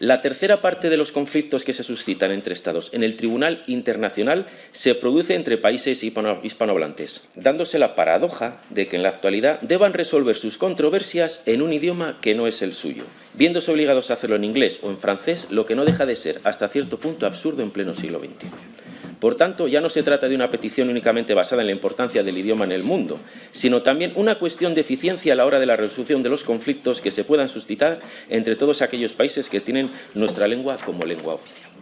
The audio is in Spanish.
La tercera parte de los conflictos que se suscitan entre Estados en el Tribunal Internacional se produce entre países hispanohablantes, dándose la paradoja de que en la actualidad deban resolver sus controversias en un idioma que no es el suyo, viéndose obligados a hacerlo en inglés o en francés, lo que no deja de ser hasta cierto punto absurdo en pleno siglo XXI. Por tanto, ya no se trata de una petición únicamente basada en la importancia del idioma en el mundo, sino también una cuestión de eficiencia a la hora de la resolución de los conflictos que se puedan suscitar entre todos aquellos países que tienen nuestra lengua como lengua oficial.